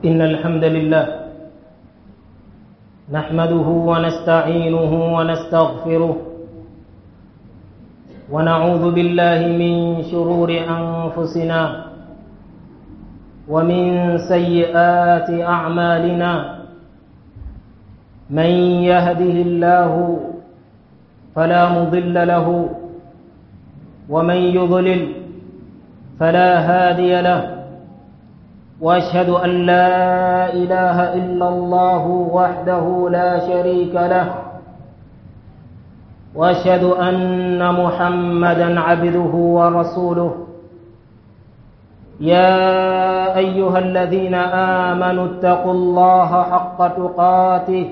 إن الحمد لله نحمده ونستعينه ونستغفره ونعوذ بالله من شرور أنفسنا ومن سيئات أعمالنا من يهده الله فلا مضل له ومن يضلل فلا هادي له وأشهد أن لا إله إلا الله وحده لا شريك له وأشهد أن محمدًا عبده ورسوله يا أيها الذين آمنوا اتقوا الله حق تقاته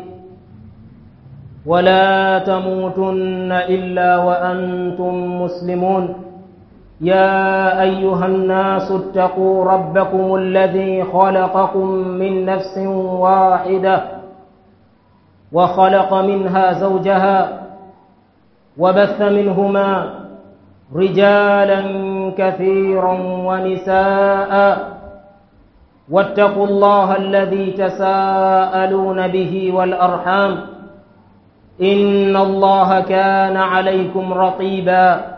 ولا تموتن إلا وأنتم مسلمون يا أيها الناس اتقوا ربكم الذي خلقكم من نفس واحدة وخلق منها زوجها وبث منهما رجالا كثيرا ونساء واتقوا الله الذي تساءلون به والأرحام إن الله كان عليكم رقيبا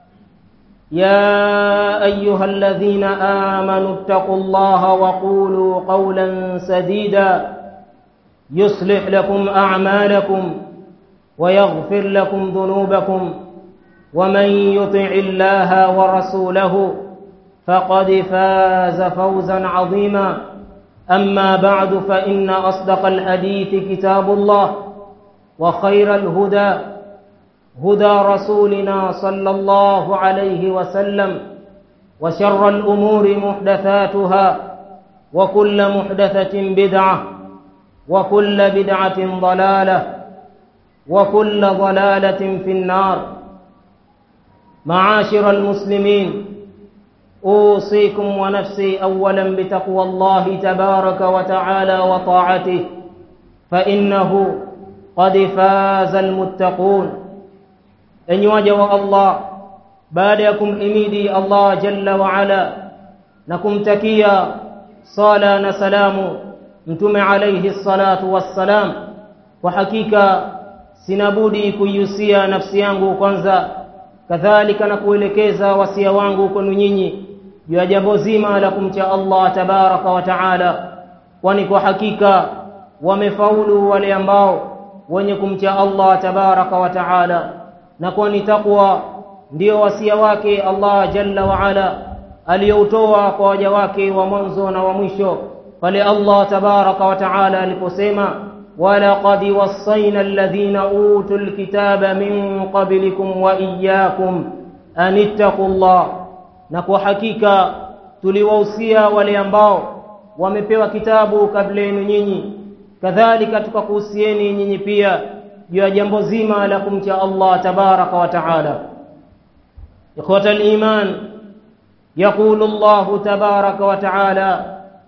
يا أيها الذين آمنوا اتقوا الله وقولوا قولا سديدا يصلح لكم أعمالكم ويغفر لكم ذنوبكم ومن يطع الله ورسوله فقد فاز فوزا عظيما أما بعد فإن أصدق الحديث كتاب الله وخير الهدى هدى رسولنا صلى الله عليه وسلم وشر الأمور محدثاتها وكل محدثة بدعة وكل بدعة ضلالة وكل ضلالة في النار. معاشر المسلمين، أوصيكم ونفسي أولا بتقوى الله تبارك وتعالى وطاعته فإنه قد فاز المتقون. Enyi waja wa Allah, baada ya kumhimidi Allah jalla wa ala na kumtakia sala na salamu mtume alayhi salatu wassalam, kwa hakika sinabudi kuihusia nafsi yangu kwanza, kadhalika na kuelekeza wasia wangu kwenu nyinyi juu ya jambo zima la kumcha Allah tabaraka wa taala, kwani kwa hakika wamefaulu wale ambao wenye kumcha Allah tabaraka wa taala, na kwani takwa ndio wasia wake Allah jalla wa ala aliyoutoa kwa waja wake wa mwanzo na wa mwisho, pale Allah tabaraka wa taala aliposema walaqad wassayna alladhina utul kitaba min qablikum wa iyyakum an ittaqullah, na kwa hakika tuliwahusia wale ambao wamepewa kitabu kabla yenu nyinyi, kadhalika tukakuhusieni nyinyi pia juu ya jambo zima la kumcha Allah tabaraka wa taala. Ikhwata al-iman, yaqulu Allah tabaraka wa taala,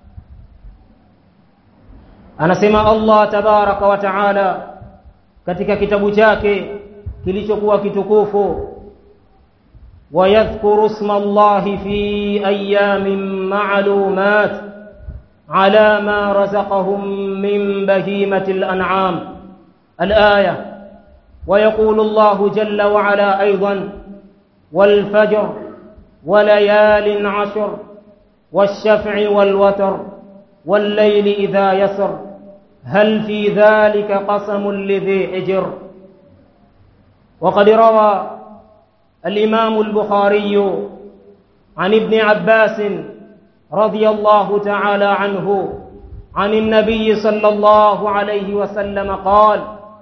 anasema Allah tabaraka wa taala katika kitabu chake kilichokuwa kitukufu, wa yadhkuru isma Allahi fi ayamin ma'lumat ala ma razaqahum min bahimatil an'am. الآية. ويقول الله جل وعلا أيضا والفجر وليال عشر والشفع والوتر والليل إذا يسر هل في ذلك قسم لذي حجر. وقد روى الإمام البخاري عن ابن عباس رضي الله تعالى عنه عن النبي صلى الله عليه وسلم قال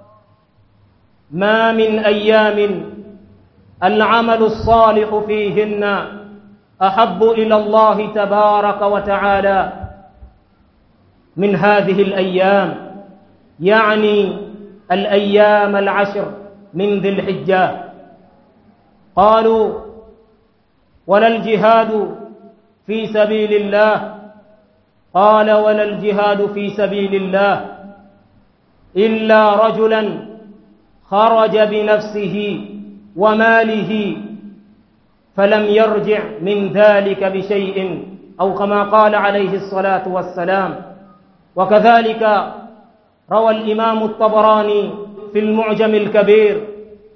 ما من أيام العمل الصالح فيهن أحب إلى الله تبارك وتعالى من هذه الأيام، يعني الأيام العشر من ذي الحجة. قالوا ولا الجهاد في سبيل الله؟ قال ولا الجهاد في سبيل الله إلا رجلا خرج بنفسه وماله فلم يرجع من ذلك بشيء أو كما قال عليه الصلاة والسلام وكذلك روى الإمام الطبراني في المعجم الكبير،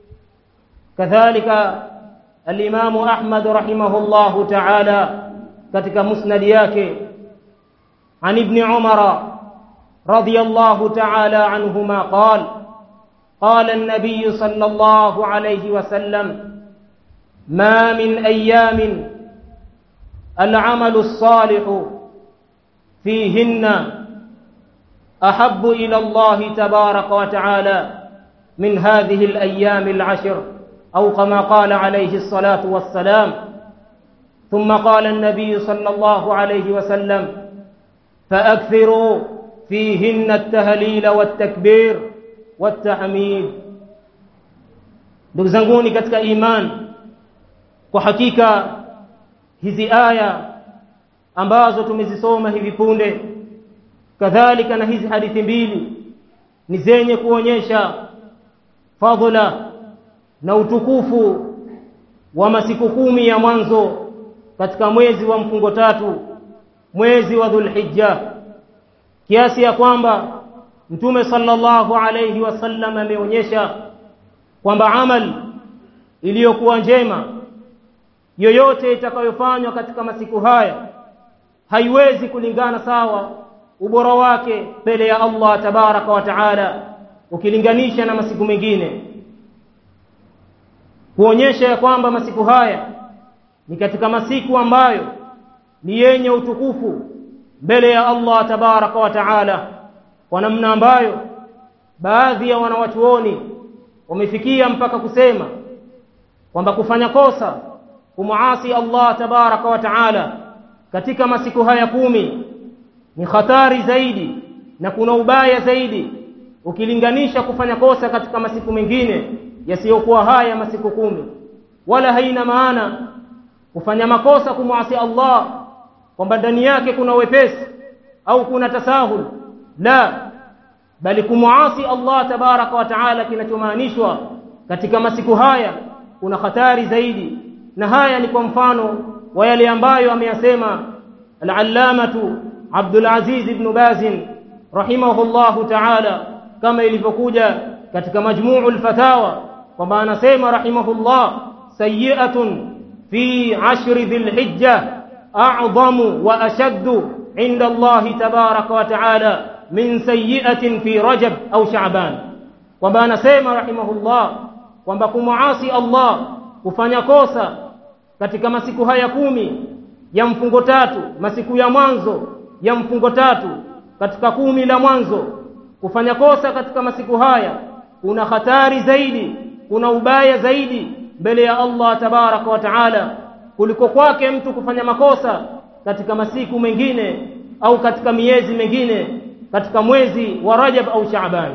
كذلك الإمام أحمد رحمه الله تعالى katika musnad yake عن ابن عمر رضي الله تعالى عنهما قال قال النبي صلى الله عليه وسلم ما من أيام العمل الصالح فيهن أحب إلى الله تبارك وتعالى من هذه الأيام العشر، أو كما قال عليه الصلاة والسلام. ثم قال النبي صلى الله عليه وسلم فأكثروا فيهن التهليل والتكبير والتحميد. Ndugu zanguni katika iman, kwa hakika hizi aya ambazo tumezisoma hivi punde, kadhalika na hizi hadithi mbili, ni zenye kuonyesha fadhila na utukufu wa masiku 10 ya mwanzo katika mwezi wa mfungo 3, mwezi wa Dhulhijja, kiasi ya kwamba Mtume sallallahu alayhi wasallam ameonyesha kwamba amal iliyokuwa njema yoyote itakayofanywa katika masiku haya haiwezi kulingana sawa ubora wake mbele ya Allah tabaraka wa taala ukilinganisha na masiku mengine, kuonyesha ya kwamba masiku haya ni katika masiku ambayo ni yenye utukufu mbele ya Allah tabaraka wa taala, kwa namna ambayo baadhi ya wanawachuoni wamefikia mpaka kusema kwamba kufanya kosa kumuasi Allah tabaraka wa taala katika masiku haya 10 ni hatari zaidi na kuna ubaya zaidi ukilinganisha kufanya kosa katika masiku mengine yasiyokuwa haya masiku 10. Wala haina maana kufanya makosa kumuasi Allah kwamba ndani yake kuna wepesi au kuna tasahul, la, bali kumuasi Allah tabaraka wa taala kinachomaanishwa katika masiku haya kuna hatari zaidi. Na haya ni kwa mfano wa yale ambayo ameyasema al-allamatu Abdul Aziz ibn Baz rahimahullahu ta'ala, kama ilivyokuja katika Majmu'ul Fatawa, kwamba anasema rahimahullah sayyi'atun fi 'ashri dhil-hijja a'zamu wa ashaddu 'inda Allah tabaraka wa ta'ala min sayyi'atin fi Rajab au Sha'ban, kwamba anasema rahimahullah kwamba kumuasi Allah, kufanya kosa katika masiku haya 10 ya mfungo 3, masiku ya mwanzo ya mfungo 3 katika 10 la mwanzo, kufanya kosa katika masiku haya kuna hatari zaidi, kuna ubaya zaidi mbele ya Allah tabaraka wa taala kuliko kwake mtu kufanya makosa katika masiku mengine au katika miezi mengine katika mwezi wa Rajab au Shaaban.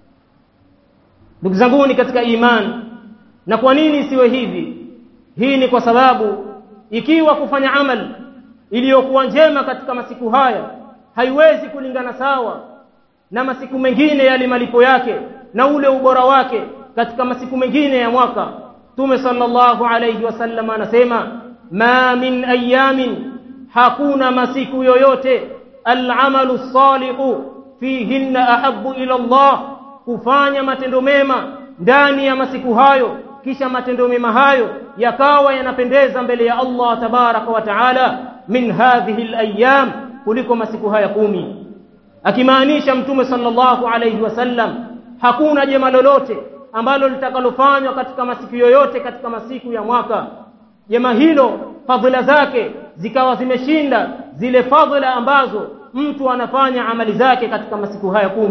Ndugu zangu katika iman, na kwa nini siwe hivi? Hii ni kwa sababu ikiwa kufanya amal iliyokuwa njema katika masiku haya haiwezi kulingana sawa na masiku mengine yale malipo yake na ule ubora wake katika masiku mengine ya mwaka, Mtume sallallahu alayhi wasallam anasema ma min ayamin, hakuna masiku yoyote, al-amalu salihu fihinna ahabbu ila Allah, kufanya matendo mema ndani ya masiku hayo, kisha matendo mema hayo yakawa yanapendeza mbele ya Allah tabaraka wa taala min hadhihi al-ayyam, kuliko masiku haya 10. Akimaanisha Mtume sallallahu alayhi wasallam hakuna jema lolote ambalo litakalofanywa katika masiku yoyote katika masiku ya mwaka, jema hilo fadhila zake zikawa zimeshinda zile fadhila ambazo mtu anafanya amali zake katika masiku haya 10.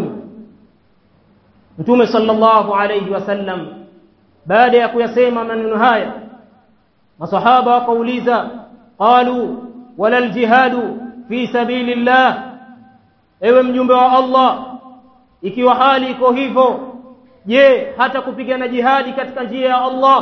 Mtume sallallahu alayhi wasallam baada ya kuyasema maneno haya, masahaba wakauliza, qalu wala aljihadu fi sabilillah, ewe mjumbe wa Allah, ikiwa hali iko hivyo, je, hata kupigana jihadi katika njia ya Allah?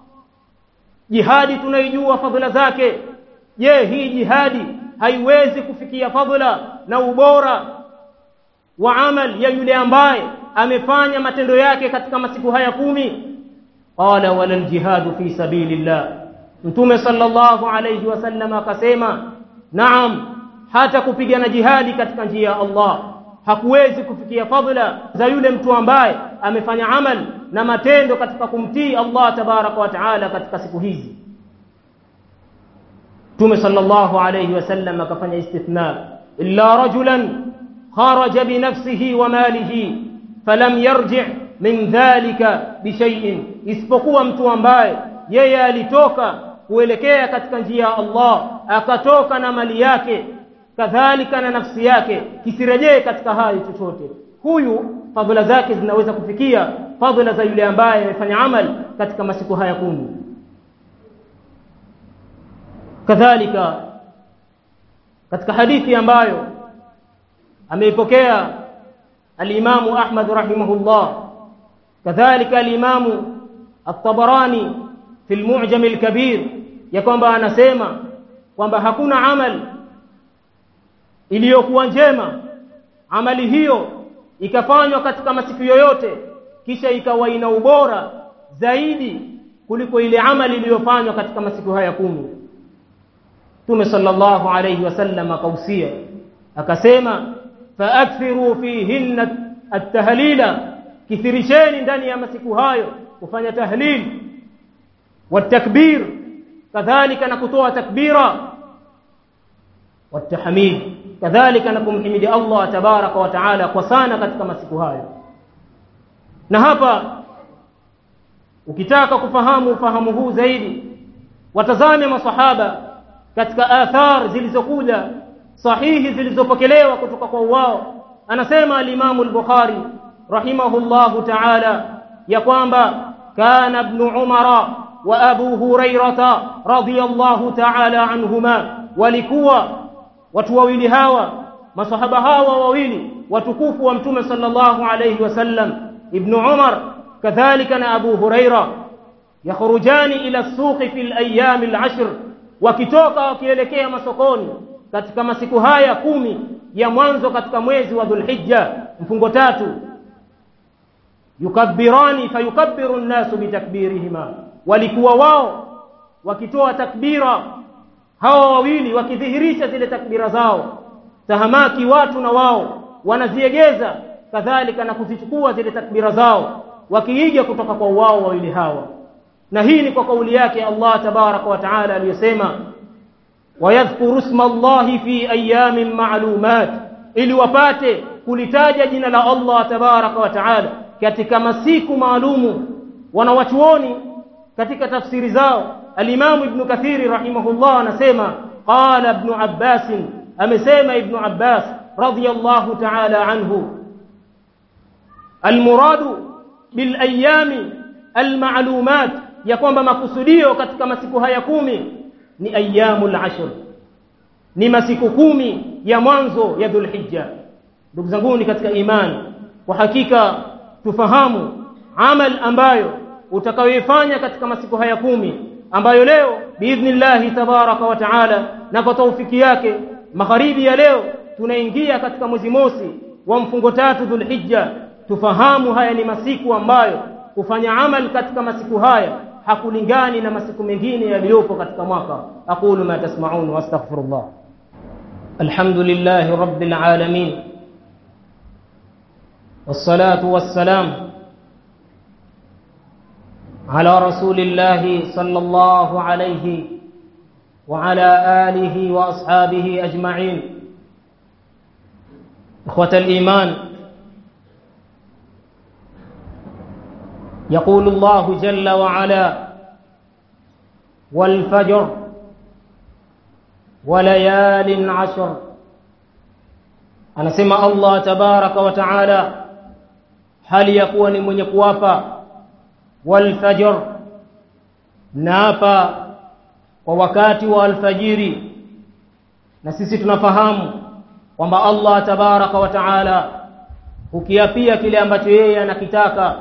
Jihadi tunaijua fadhila zake, je, hii jihadi haiwezi kufikia fadhila na ubora wa amal ya yule ambaye amefanya matendo yake katika masiku haya 10? Qala wala aljihadu fi sabilillah, Mtume sallallahu alayhi wasallam akasema, naam, hata kupigana jihadi katika njia ya Allah, hakuwezi kufikia fadhila za yule mtu ambaye amefanya amal na matendo katika kumtii Allah tabaraka wa taala katika siku hizi. Mtume sallallahu alayhi wasallam akafanya istithna, illa rajulan kharaja bi nafsihi wa malihi falam yarji' min dhalika bi shay'in, isipokuwa mtu ambaye yeye alitoka kuelekea katika njia ya Allah, akatoka na mali yake kadhalika na nafsi yake, kisirejee katika hayo chochote, huyu fadhila zake zinaweza kufikia fadhila za yule ambaye amefanya amal katika masiku haya 10. Kadhalika katika hadithi ambayo ameipokea al-Imamu Ahmad rahimahullah, kadhalika al-Imamu at-Tabarani fi al-Mu'jam al-Kabir, ya kwamba anasema kwamba hakuna amal iliyokuwa njema amali hiyo ikafanywa katika masiku yoyote kisha ikawa ina ubora zaidi kuliko ile amali iliyofanywa katika masiku haya 10. Mtume sallallahu alayhi wasallam akausia akasema, faakthiru fihinna at-tahlila, kithirisheni ndani ya masiku hayo kufanya tahlil wa takbir, kadhalika na kutoa takbira wa tahmid, kadhalika na kumhimidi Allah tabaraka wa taala kwa sana katika masiku hayo. Na hapa ukitaka kufahamu ufahamu huu zaidi, watazame masahaba katika athar zilizokuja sahihi zilizopokelewa kutoka kwa wao. Anasema al-Imam al-Bukhari rahimahullahu ta'ala ya kwamba kana ibn Umar wa Abu Hurairah radhiyallahu ta'ala anhuma, walikuwa watu wawili hawa, masahaba hawa wawili watukufu wa Mtume sallallahu alayhi wasallam, ibn Umar kadhalika na Abu Hurairah, yakhrujani ila suqi fil ayyam al-ashr, wakitoka wakielekea masokoni katika masiku haya 10 ya mwanzo katika mwezi wa Dhulhijja, mfungo 3. Yukabbirani fayukabbiru an-nasu bitakbirihima, walikuwa wao wakitoa takbira hawa wawili, wakidhihirisha zile takbira zao, tahamaki watu na wao wanaziegeza kadhalika na kuzichukua zile takbira zao wakiiga kutoka kwa wao wawili hawa. Na hii ni kwa kauli yake Allah tabaraka wa taala aliyosema, wayadhkuru isma Allahi fi ayamin ma'lumat, ili wapate kulitaja jina la Allah tabaraka wa taala katika masiku maalumu. Wanawachuoni katika tafsiri zao, al-Imam Ibn Kathir rahimahullah anasema, qala Ibn Abbas, amesema Ibn Abbas radiyallahu ta'ala anhu, al-muradu bil ayami al-ma'lumat, ya kwamba makusudio katika masiku haya 10 ni ayyamul ashr, ni masiku 10 ya mwanzo ya Dhulhijja. Ndugu zangu ni katika imani, kwa hakika tufahamu amal ambayo utakayoifanya katika masiku haya 10, ambayo leo biidhnillah tabaraka wa taala na kwa taufiki yake magharibi ya leo tunaingia katika mwezi mosi wa mfungo 3 Dhulhijja. Tufahamu haya ni masiku ambayo kufanya amal katika masiku haya hakulingani na masiku mengine yaliyopo katika mwaka. Aqulu ma tasma'un wa astaghfirullah. Alhamdulillahi rabbil alamin, wassalatu wassalam ala rasulillahi sallallahu alayhi wa ala alihi wa ashabihi ajma'in. Ikhwatal iman, يقول الله جل وعلا والفجر وليال عشر. anasema Allah tabaraka wa taala hali ya kuwa ni mwenye kuwapa walfajr, naapa kwa wakati wa alfajiri. Na sisi tunafahamu kwamba Allah tabaraka wa taala hukiapia kile ambacho yeye anakitaka,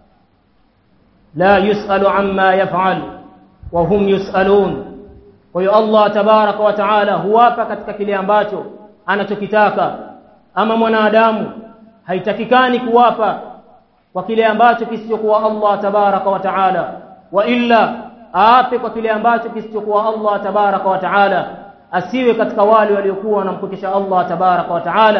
la yusalu amma yaf'al wa hum yusalun. Kwa hiyo Allah tabaraka wa taala huwapa katika kile ambacho anachokitaka. Ama mwanadamu haitakikani kuwapa kwa kile ambacho kisichokuwa Allah tabaraka wa taala, wa illa aape kwa kile ambacho kisichokuwa Allah tabaraka wa taala, asiwe katika wale waliokuwa wanampokesha Allah tabaraka wa taala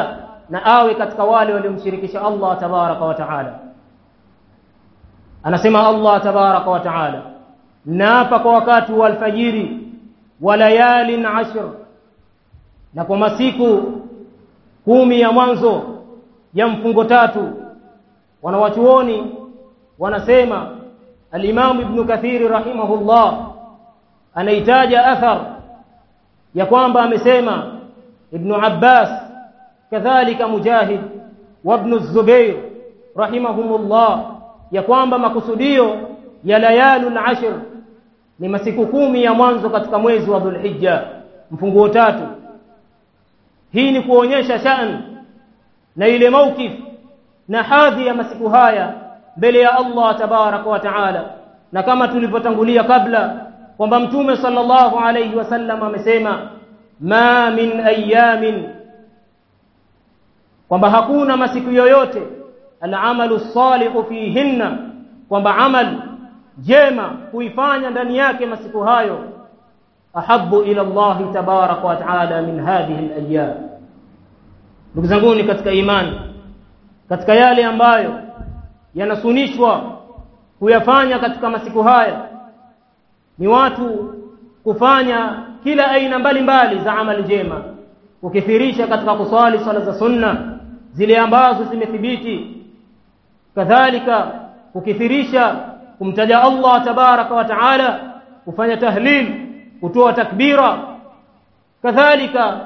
na awe katika wale waliomshirikisha Allah tabaraka wa taala. Anasema Allah tabaraka wa taala, naapa kwa wakati wa alfajiri wa layalin ashr, na kwa masiku 10 ya mwanzo ya mfungo 3. Wanawachuoni wanasema, al-Imam Ibn Kathir rahimahullah anaitaja athar ya kwamba amesema Ibn Abbas kadhalika Mujahid wa Ibn Zubair rahimahumullah ya kwamba makusudio ya layalul ashr ni masiku 10 ya mwanzo katika mwezi wa Dhulhijja, mfunguo 3. Hii ni kuonyesha sha'an na ile mawkif na hadhi ya masiku haya mbele ya Allah tabaraka wa taala. Na kama tulivyotangulia kabla kwamba Mtume sallallahu alayhi wasallam amesema, ma min ayamin, kwamba hakuna masiku yoyote al-amalu salihu fihinna, kwamba amal jema kuifanya ndani yake masiku hayo, ahabbu ila Allah tabaraka wa taala min hadhihi al-ayyam. Ndugu zangu ni katika imani, katika yale ambayo yanasunishwa kuyafanya katika masiku haya ni watu kufanya kila aina mbalimbali za amali jema, kukithirisha katika kusali sala za sunna zile ambazo zimethibiti, kadhalika kukithirisha kumtaja Allah tabaraka wa taala, kufanya tahlil, kutoa takbira, kadhalika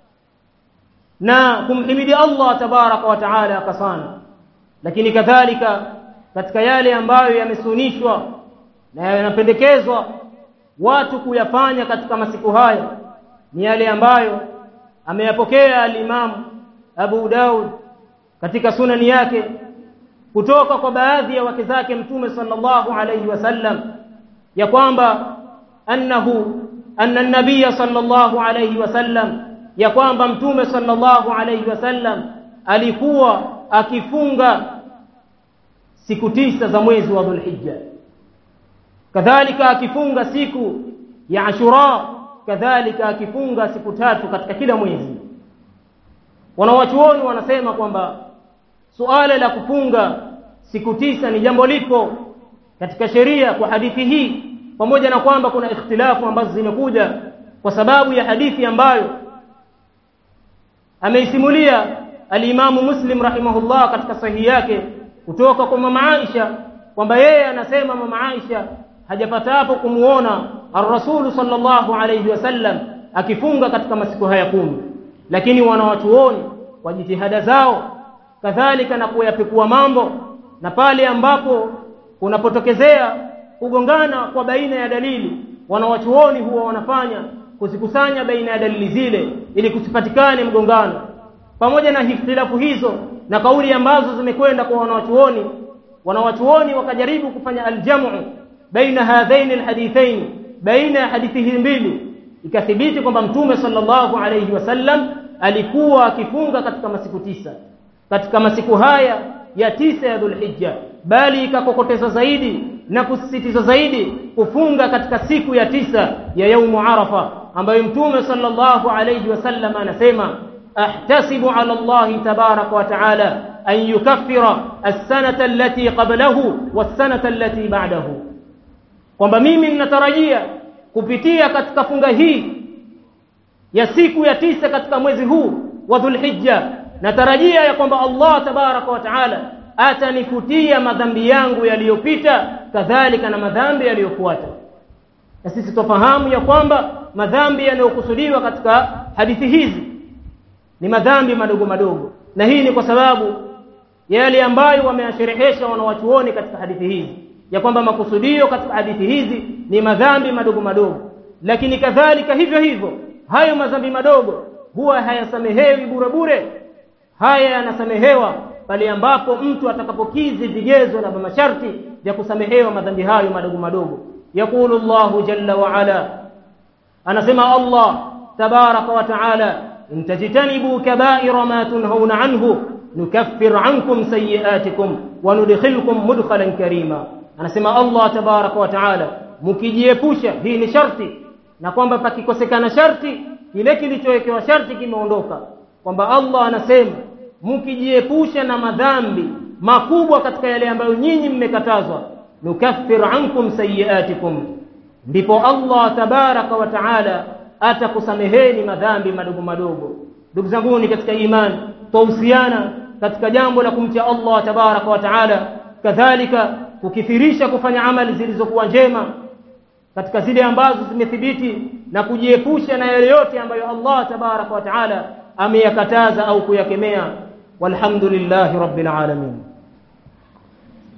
na kumhimidi Allah tabaraka wa taala kasana. Lakini kadhalika katika yale ambayo yamesunishwa na yanapendekezwa watu kuyafanya katika masiku haya ni yale ambayo ameyapokea al-Imam Abu Daud katika sunani yake kutoka kwa baadhi ya wake zake Mtume sallallahu alayhi wasallam, ya kwamba anna an-nabiy sallallahu alayhi wasallam, ya kwamba Mtume sallallahu alayhi wasallam alikuwa akifunga siku 9 za mwezi wa Dhulhijja, kadhalika akifunga siku ya Ashura, kadhalika akifunga siku 3 katika kila mwezi. Wanawachuoni wanasema kwamba suala la kufunga siku 9 ni jambo lipo katika sheria kwa hadithi hii, pamoja na kwamba kuna ikhtilafu ambazo zimekuja kwa sababu ya hadithi ambayo ameisimulia al-Imam Muslim rahimahullah katika sahihi yake kutoka kwa mama Aisha, kwamba yeye anasema mama Aisha hajapata hapo kumuona ar-Rasul sallallahu alayhi wasallam akifunga katika masiku haya 10. Lakini wanawachuoni kwa jitihada zao, kadhalika na kuyapekua mambo, na pale ambapo kunapotokezea kugongana kwa baina ya dalili, wanawachuoni huwa wanafanya kuzikusanya baina ya dalili zile ili kusipatikane mgongano. Pamoja na ikhtilafu hizo na kauli ambazo zimekwenda kwa wanawachuoni wakajaribu kufanya aljamu baina hadhain alhadithain, baina ya hadithi hizi mbili, ikathibiti kwamba Mtume sallallahu alayhi wasallam alikuwa akifunga katika masiku 9 katika masiku haya ya 9 ya Dhulhijja, bali ikakokoteza zaidi na kusisitiza zaidi kufunga katika siku ya 9 ya yaumu Arafa, ambayo Mtume sallallahu alayhi wasallam anasema, ahtasibu ala Allah tabaraka wa taala an yukaffira as-sanata allati qablahu was-sanata allati ba'dahu, kwamba mimi ninatarajia kupitia katika funga hii ya siku ya 9 katika mwezi huu wa Dhulhijja, natarajia ya kwamba Allah tabaraka wa taala atanifutia madhambi yangu yaliyopita, kadhalika na madhambi yaliyofuata. Na sisi tufahamu ya kwamba madhambi yanayokusudiwa katika hadithi hizi ni madhambi madogo madogo, na hii ni kwa sababu yale ambayo wameasherehesha wanawachuoni katika hadithi hizi, ya kwamba makusudio katika hadithi hizi ni madhambi madogo madogo. Lakini kadhalika hivyo hivyo hayo madhambi madogo huwa hayasamehewi bure bure, haya yanasamehewa pale ambapo mtu atakapokizi vigezo na masharti vya kusamehewa madhambi hayo madogo madogo. Yaqulu Allahu jalla wa ala, anasema Allah tabaraka wa taala, in tajtanibu kaba'ira ma tunhauna anhu nukaffir ankum sayiatikum wa nudkhilkum mudkhalan karima. Anasema Allah tabaraka wa taala, mkijiepusha, hii ni sharti, na kwamba pakikosekana sharti kile kilichowekewa sharti kimeondoka, kwamba Allah anasema mkijiepusha na madhambi makubwa katika yale ambayo nyinyi mmekatazwa, nukaffir ankum sayiatikum, ndipo Allah tabaraka wa taala atakusameheni madhambi madogo madogo. Ndugu zangu ni katika imani, tuhusiana katika jambo la kumcha Allah tabaraka wa taala, kadhalika kukithirisha kufanya amali zilizokuwa njema katika zile ambazo zimethibiti, na kujiepusha na yale yote ambayo Allah tabaraka wa taala ameyakataza au kuyakemea. Walhamdulillahi rabbil alamin.